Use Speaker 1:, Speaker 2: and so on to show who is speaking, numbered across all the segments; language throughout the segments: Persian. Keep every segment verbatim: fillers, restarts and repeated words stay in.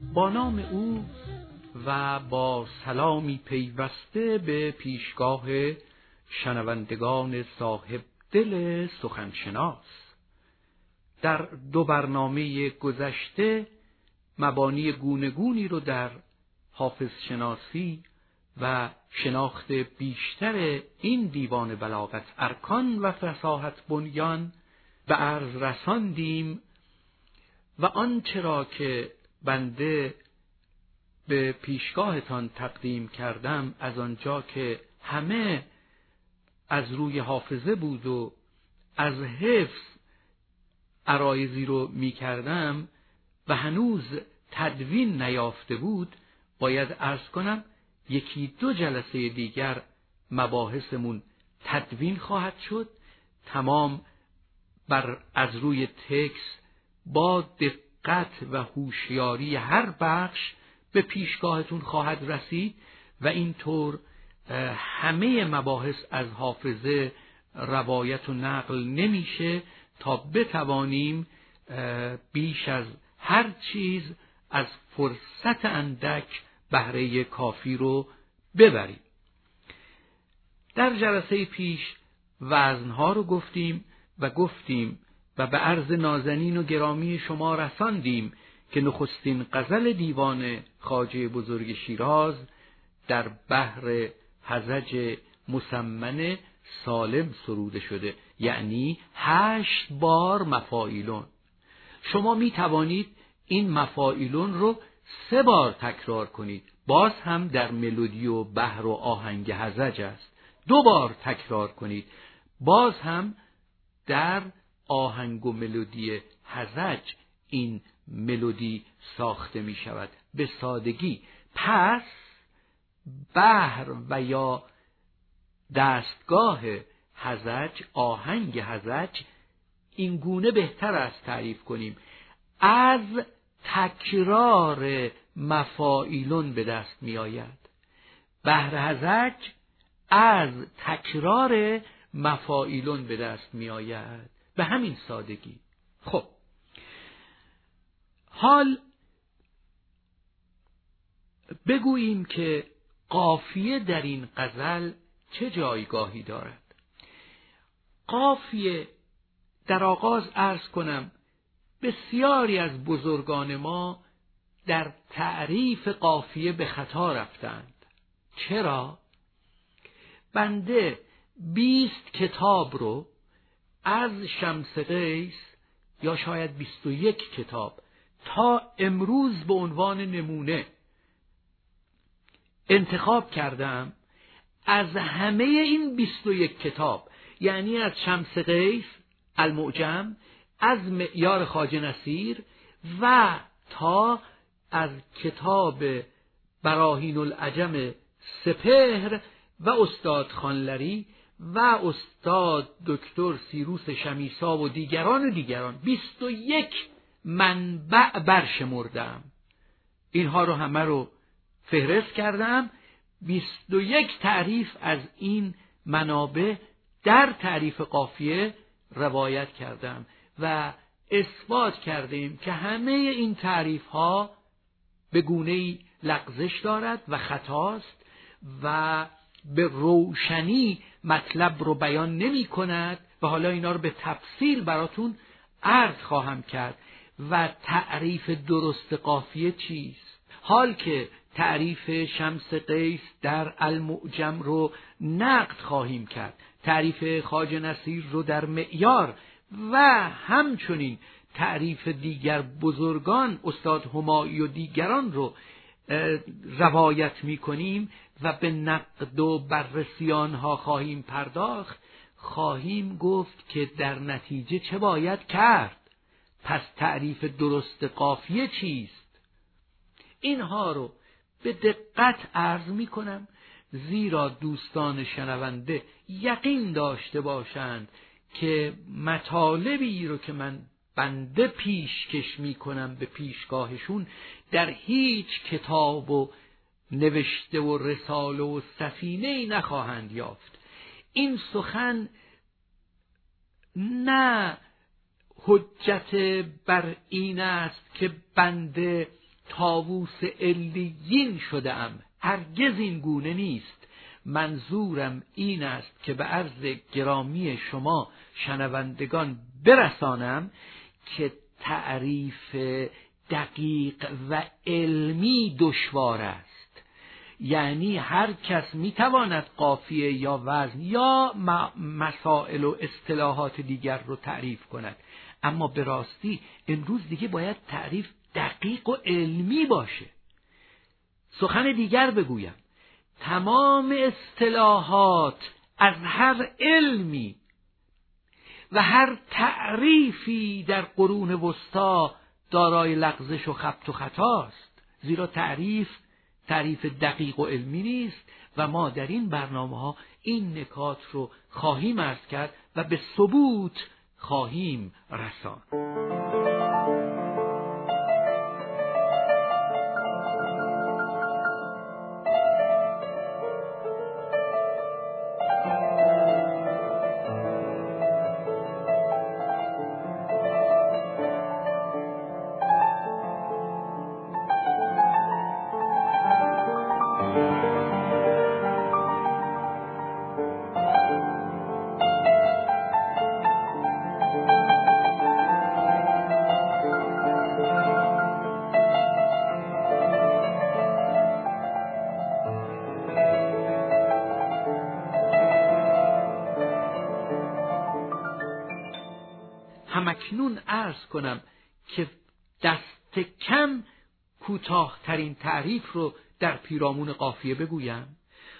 Speaker 1: با نام او و با سلامی پیوسته به پیشگاه شنوندگان صاحب دل سخنشناس. در دو برنامه گذشته مبانی گونگونی رو در حافظ شناسی و شناخت بیشتر این دیوان بلاغت ارکان و فصاحت بنیان به عرض رساندیم و آنچه را که بنده به پیشگاهتان تقدیم کردم از آنجا که همه از روی حافظه بود و از حفظ عرایضی رو می کردم و هنوز تدوین نیافته بود، باید عرض کنم یکی دو جلسه دیگر مباحثمون تدوین خواهد شد. تمام بر از روی تکس با دقت و هوشیاری هر بخش به پیشگاهتون خواهد رسید و اینطور همه مباحث از حافظه روایت و نقل نمیشه تا بتوانیم بیش از هر چیز از فرصت اندک بهره کافی رو ببریم. در جلسه پیش وزنها رو گفتیم و گفتیم و به عرض نازنین و گرامی شما رساندیم که نخستین غزل دیوان خواجه بزرگ شیراز در بحر هزج مسمن سالم سروده شده، یعنی هشت بار مفاعیلون. شما می توانید این مفاعیلون رو سه بار تکرار کنید، باز هم در ملودی و بحر و آهنگ هزج است. دو بار تکرار کنید، باز هم در آهنگ و ملودی هزج این ملودی ساخته می شود به سادگی. پس بحر و یا دستگاه هزج، آهنگ هزج، این گونه بهتر است تعریف کنیم، از تکرار مفاعیلون به دست می آید. بحر هزج از تکرار مفاعیلون به دست می آید، به همین سادگی. خب حال بگوییم که قافیه در این غزل چه جایگاهی دارد. قافیه در آغاز عرض کنم بسیاری از بزرگان ما در تعریف قافیه به خطا رفتند. چرا؟ بنده بیست کتاب رو از شمس قیس یا شاید بیست و یک کتاب تا امروز به عنوان نمونه انتخاب کردم. از همه این بیست و یک کتاب، یعنی از شمس قیس المعجم، از معیار خواجه نصیر و تا از کتاب براهین العجم سپهر و استاد خانلری و استاد دکتر سیروس شمیسا و دیگران و دیگران بیست و یک منبع برشمردم. اینها رو همه رو فهرست کردم. بیست و یک تعریف از این منابع در تعریف قافیه روایت کردم و اثبات کردیم که همه این تعریف ها به گونه‌ای لغزش دارد و خطاست و به روشنی مطلب رو بیان نمی کند و حالا اینا رو به تفصیل براتون عرض خواهم کرد. و تعریف درست قافیه چیست؟ حال که تعریف شمس قیس در المعجم رو نقد خواهیم کرد، تعریف خواجه نصیر رو در معیار و همچنین تعریف دیگر بزرگان استاد همایی و دیگران رو روایت می کنیم و به نقد و بررسی آنها خواهیم پرداخت، خواهیم گفت که در نتیجه چه باید کرد. پس تعریف درست قافیه چیست؟ اینها رو به دقت عرض می کنم، زیرا دوستان شنونده یقین داشته باشند که مطالبی رو که من بنده پیشکش می کنم به پیشگاهشون در هیچ کتاب و نوشته و رساله و سفینه‌ای نخواهند یافت. این سخن نه حجت بر این است که بنده طاووس علیین شده‌ام. هرگز این گونه نیست. منظورم این است که به عرض گرامی شما شنوندگان برسانم که تعریف دقیق و علمی دشوار است. یعنی هر کس میتواند قافیه یا وزن یا مسائل و اصطلاحات دیگر رو تعریف کند، اما به راستی امروز دیگه باید تعریف دقیق و علمی باشه. سخن دیگر بگویم، تمام اصطلاحات از هر علمی و هر تعریفی در قرون وسطا دارای لغزش و خبط و خطاست، زیرا تعریف تعریف دقیق و علمی نیست و ما در این برنامه ها این نکات رو خواهیم عرض کرد و به ثبوت خواهیم رساند. همکنون عرض کنم که دست کم کوتاه‌ترین تعریف رو در پیرامون قافیه بگویم.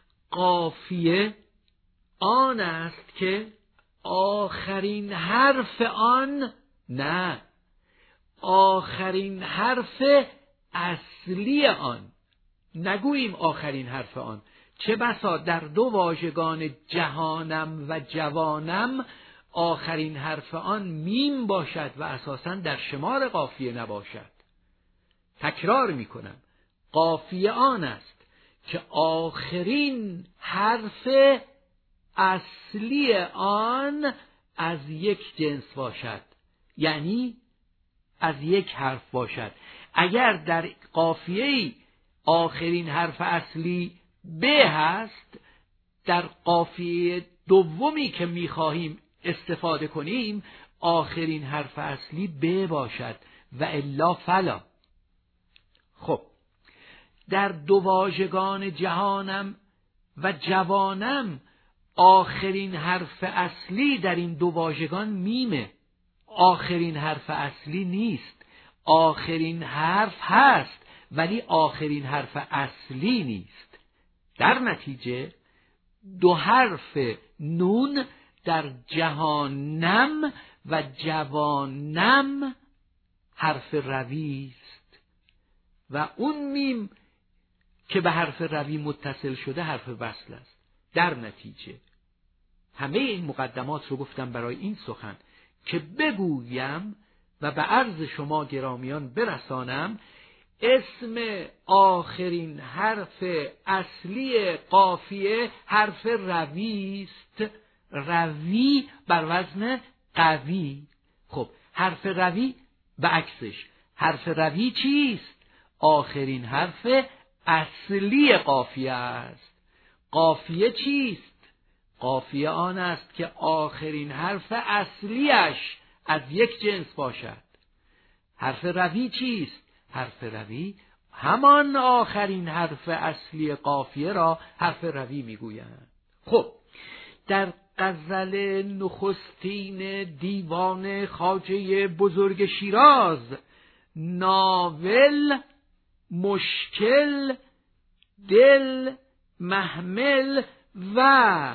Speaker 1: قافیه آن است که آخرین حرف آن نه آخرین حرف اصلی آن، نگوییم آخرین حرف آن. چه بسا در دو واژگان جهانم و جوانم آخرین حرف آن میم باشد و اساساً در شمار قافیه نباشد. تکرار می کنم، قافیه آن است که آخرین حرف اصلی آن از یک جنس باشد، یعنی از یک حرف باشد. اگر در قافیه‌ای آخرین حرف اصلی ب هست، در قافیه دومی که می خواهیم استفاده کنیم آخرین حرف اصلی ب باشد و الا فلا. خب در دو واژگان جهانم و جوانم آخرین حرف اصلی در این دو واژگان میمه، آخرین حرف اصلی نیست. آخرین حرف هست ولی آخرین حرف اصلی نیست. در نتیجه دو حرف نون در جهانم و جوانم حرف روی است و اون میم که به حرف روی متصل شده حرف وصل است. در نتیجه همه این مقدمات رو گفتم برای این سخن که بگویم و به عرض شما گرامیان برسانم اسم آخرین حرف اصلی قافیه حرف روی است. روی بر وزن قوی. خب حرف روی به عکسش، حرف روی چیست؟ آخرین حرف اصلی قافیه است. قافیه چیست؟ قافیه آن است که آخرین حرف اصلیش از یک جنس باشد. حرف روی چیست؟ حرف روی همان آخرین حرف اصلی قافیه را حرف روی میگویند. خب در غزل نخستین دیوان خواجه بزرگ شیراز، ناول، مشکل، دل، محمل و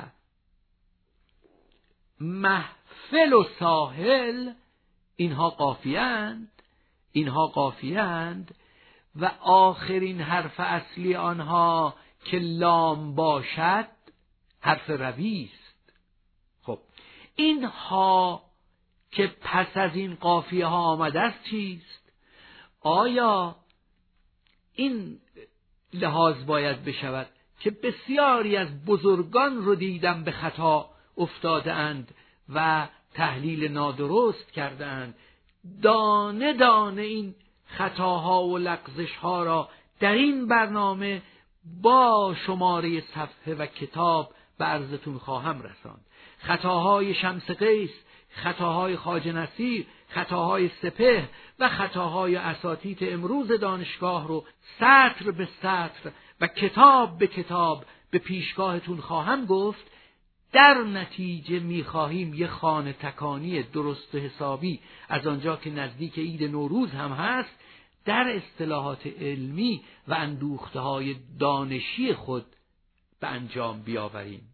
Speaker 1: محفل و ساحل، اینها قافیه اند اینها قافیه اند و آخرین حرف اصلی آنها که لام باشد حرف روی است. خب این ها که پس از این قافیه ها آمده است چیست؟ آیا این لحاظ باید بشود که بسیاری از بزرگان رو دیدم به خطا افتاده اند و تحلیل نادرست کرده اند، دانه دانه این خطاها و لغزش‌ها را در این برنامه با شماره صفحه و کتاب به عرضتون خواهم رساند. خطاهای شمس قیس، خطاهای خواجه نصیر، خطاهای سپهر و خطاهای اساتید امروز دانشگاه رو سطر به سطر و کتاب به کتاب به پیشگاهتون خواهم گفت. در نتیجه می‌خواهیم یه خانه تکانی درست و حسابی از آنجا که نزدیک عید نوروز هم هست در اصطلاحات علمی و اندوخته‌های دانشی خود به انجام بیاوریم.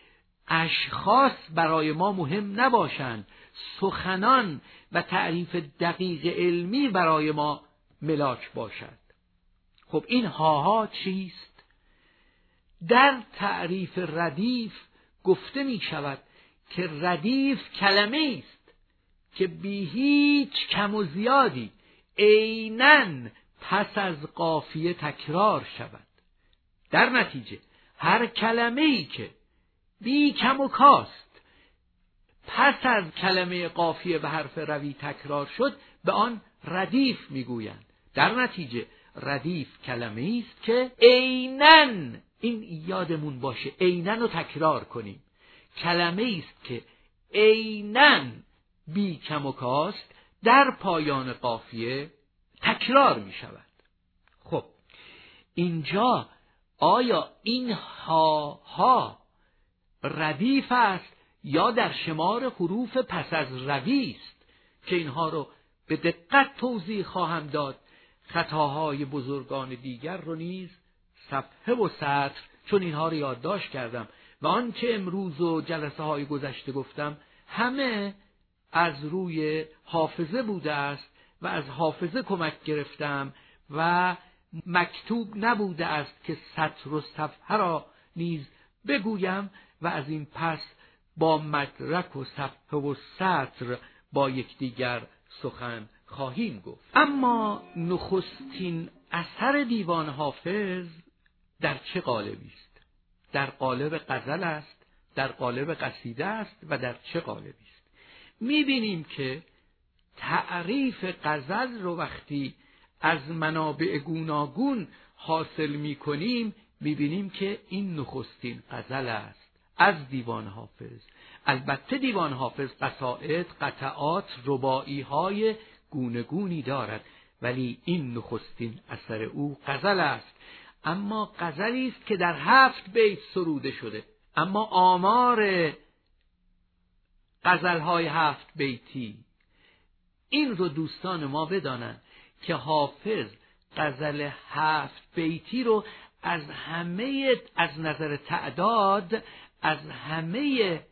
Speaker 1: اشخاص برای ما مهم نباشند، سخنان و تعریف دقیق علمی برای ما ملاک باشد. خب این هاها چیست؟ در تعریف ردیف گفته می شود که ردیف کلمه است که بی هیچ کم و زیادی عیناً پس از قافیه تکرار شود. در نتیجه هر کلمه‌ای که بی کم و کاست پس از کلمه قافیه و حرف روی تکرار شد به آن ردیف میگویند. در نتیجه ردیف کلمه است که عیناً، این یادمون باشه، عیناً رو تکرار کنیم، کلمه است که عیناً بی کم و کاست در پایان قافیه تکرار می شود. خب اینجا آیا این ها ها ردیف است یا در شمار حروف پس از روی است که اینها رو به دقت توضیح خواهم داد. خطاهای بزرگان دیگر رو نیز صفحه و سطر، چون اینها رو یادداشت کردم و آنچه امروز و جلسه های گذشته گفتم همه از روی حافظه بوده است و از حافظه کمک گرفتم و مکتوب نبوده است که سطر و صفحه را نیز بگویم و از این پس با مدرک و صفحه و سطر با یکدیگر سخن خواهیم گفت. اما نخستین اثر دیوان حافظ در چه قالبی است؟ در قالب غزل است، در قالب قصیده است و در چه قالبی است؟ می‌بینیم که تعریف غزل رو وقتی از منابع گوناگون حاصل می‌کنیم می‌بینیم که این نخستین غزل است از دیوان حافظ. البته دیوان حافظ قصائد، قطعات، رباعی‌های گوناگونی دارد، ولی این نخستین اثر او غزل است. اما غزلی است که در هفت بیت سروده شده. اما آمار غزل‌های هفت بیتی این رو دوستان ما بدانند که حافظ غزل هفت بیتی رو از همه، از نظر تعداد، از همه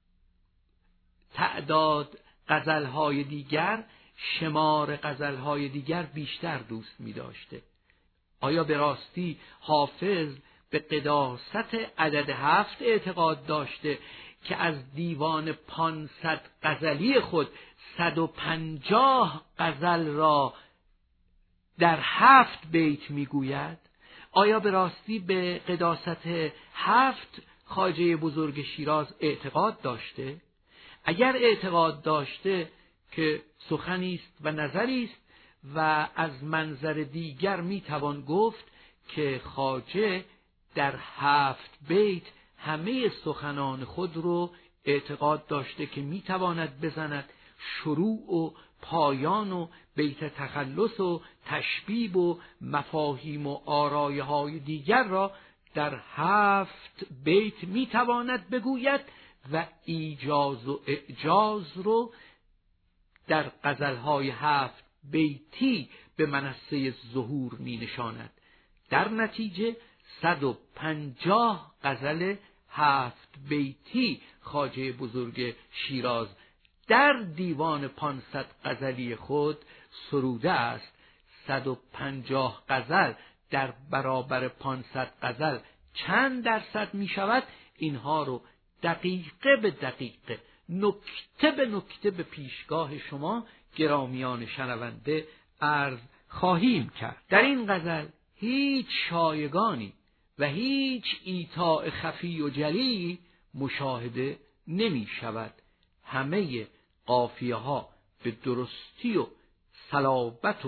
Speaker 1: تعداد غزل‌های دیگر، شمار غزل‌های دیگر بیشتر دوست می داشته. آیا به راستی حافظ به قداست عدد هفت اعتقاد داشته که از دیوان پانصد غزلی خود صد و پنجاه غزل را در هفت بیت میگوید؟ آیا به راستی به قداست هفت خواجه بزرگ شیراز اعتقاد داشته؟ اگر اعتقاد داشته که سخنی است و نظری است و از منظر دیگر میتوان گفت که خواجه در هفت بیت همه سخنان خود رو اعتقاد داشته که میتواند بزند شروع و پایان و بیت تخلص و تشبیب و مفاهیم و آرایه های دیگر را در هفت بیت میتواند بگوید و ایجاز و اعجاز رو در غزلهای هفت بیتی به منصه ظهور می نشاند. در نتیجه صد و پنجاه غزل هفت بیتی خواجه بزرگ شیراز در دیوان پانصد غزلی خود سروده است. صد و پنجاه غزل در برابر پانصد غزل چند درصد می شود؟ اینها رو دقیقه به دقیقه، نکته به نکته به پیشگاه شما گرامیان شنونده عرض خواهیم کرد. در این غزل هیچ شایگانی و هیچ ایطاء خفی و جلی مشاهده نمی شود. همه قافیه ها به درستی و صلابت و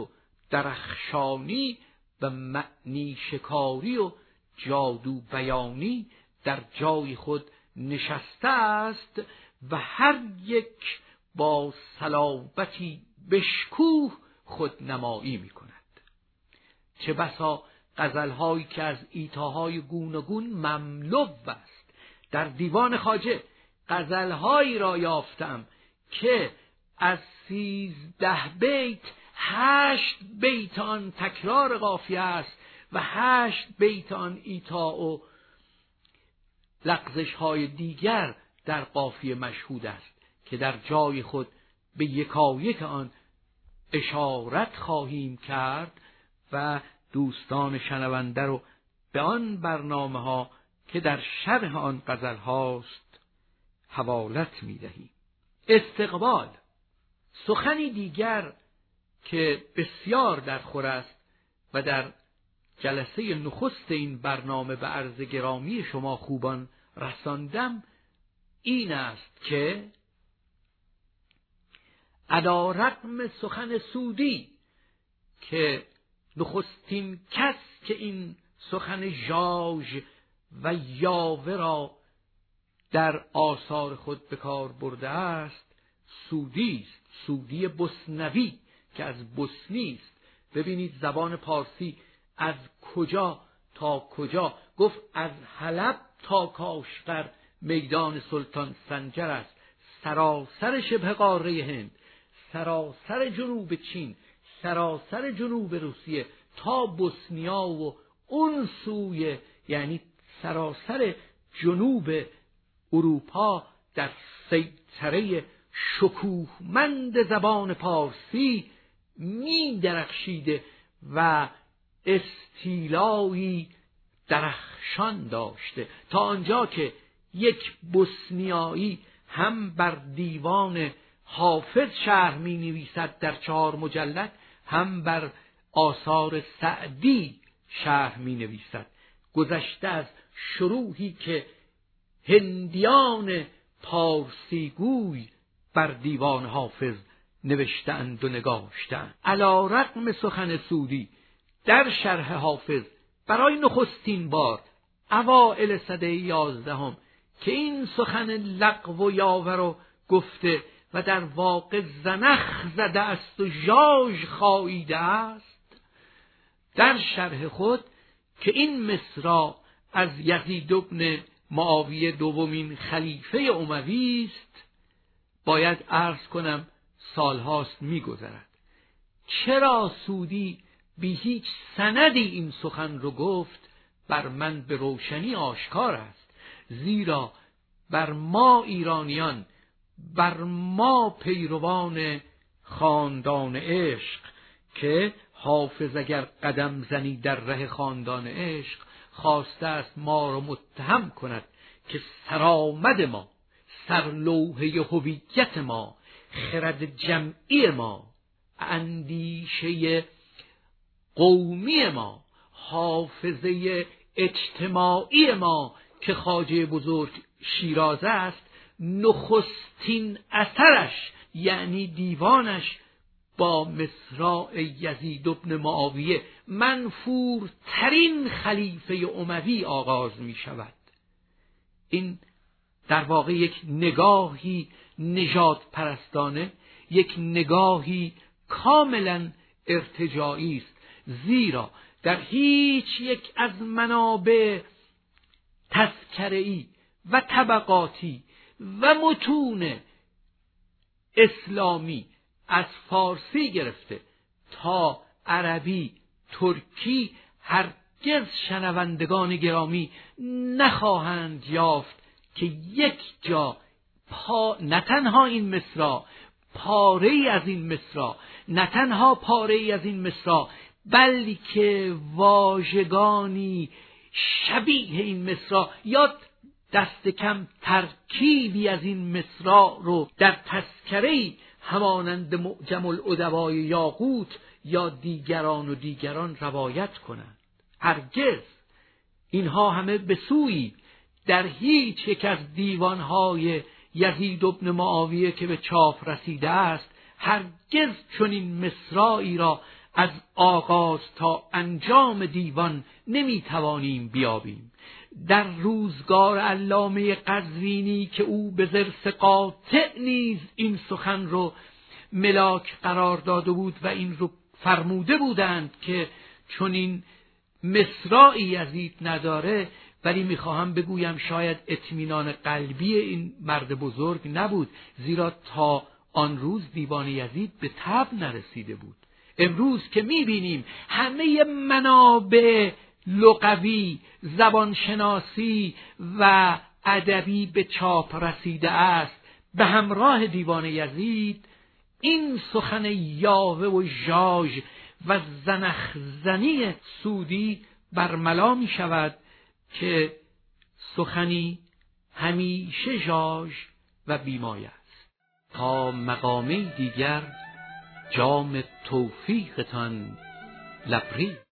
Speaker 1: درخشانی و معنی شکاری و جادو بیانی در جای خود نشسته است و هر یک با صلابتی بشکوه خود نمایی می کند. چه بسا غزل‌هایی که از ایتاهای گوناگون مملو است. در دیوان خواجه غزل‌هایی را یافتم که از سیزده بیت هشت بیت آن تکرار قافیه است و هشت بیت آن ایتا و لغزش‌های دیگر در قافیه مشهود است که در جای خود به یکایک آن اشارت خواهیم کرد و دوستان شنونده رو به آن برنامه ها که در شرح آن غزل هاست حوالت می دهیم. استقبال سخنی دیگر که بسیار در خور است و در جلسه نخست این برنامه به عرض گرامی شما خوبان رساندم این است که علی رغم سخن سودی که نخستین کس که این سخن ژاژ و یاوه را در آثار خود به کار برده است سودی است، سودی بوسنوی که از بوسنی است. ببینید زبان پارسی از کجا تا کجا گفت، از حلب تا کاشغر میدان سلطان سنجر است، سراسر شبه قاره هند، سراسر جنوب چین، سراسر جنوب روسیه تا بوسنیا و اون سوی، یعنی سراسر جنوب اروپا در سیطره شکوهمند زبان پارسی می درخشیده و استیلایی درخشان داشته، تا آنجا که یک بوسنیایی هم بر دیوان حافظ شرح می نویسد در چهار مجلد، هم بر آثار سعدی شرح می نویسد، گذشته از شروحی که هندیان پارسی گوی بر دیوان حافظ نوشتند و نگاشتند. علی رغم سخن سودی در شرح حافظ برای نخستین بار اوائل سده یازدهم که این سخن لغو و یاوه رو گفته و در واقع زنخ زده است و ژاژ خاییده است، در شرح خود که این مصرع از یزید بن معاویه دومین خلیفه اموی است، باید عرض کنم سالهاست می‌گذرد. چرا سودی بی هیچ سندی این سخن رو گفت بر من به روشنی آشکار است، زیرا بر ما ایرانیان، بر ما پیروان خاندان عشق که حافظ اگر قدم زنی در ره خاندان عشق خواسته است ما رو متهم کند که سرآمد ما، سرلوحه هویت ما، خرد جمعی ما، اندیشه قومی ما، حافظه اجتماعی ما که خواجه بزرگ شیرازه است، نخستین اثرش یعنی دیوانش با مصرع یزید بن معاویه منفورترین خلیفه اموی آغاز می شود. این در واقع یک نگاهی نژاد پرستانه، یک نگاهی کاملا ارتجاعی است، زیرا در هیچ یک از منابع تذکره‌ای و طبقاتی و متون اسلامی از فارسی گرفته تا عربی، ترکی، هرگز شنوندگان گرامی نخواهند یافت که یک جا پا نه تنها این مصرع، پاره ای از این مصرع، نه تنها پاره ای از این مصرع، بلکه واژگانی شبیه این مصرع یا دست کم ترکیبی از این مصرع رو در تذکره‌ای همانند معجم الادبای یاقوت یا دیگران و دیگران روایت کنند. هرگز اینها همه به سوی در هیچ یک از دیوانهای یزید بن معاویه که به چاپ رسیده است هرگز چنین مصرعی را از آغاز تا انجام دیوان نمی توانیم بیابیم. در روزگار علامه قزوینی که او به ضرس قاطع نیز این سخن رو ملاک قرار داده بود و این رو فرموده بودند که چون این مصرعی یزید نداره، ولی میخواهم بگویم شاید اطمینان قلبی این مرد بزرگ نبود، زیرا تا آن روز دیوان یزید به طبع نرسیده بود. امروز که میبینیم همه منابع لغوی، زبانشناسی و ادبی به چاپ رسیده است به همراه دیوان یزید، این سخن یاوه و ژاژ و زنخزنی سودی برملا می شود که سخنی همیشه ژاژ و بیمایه است. تا مقامه دیگر جام توفیقتان لبریز.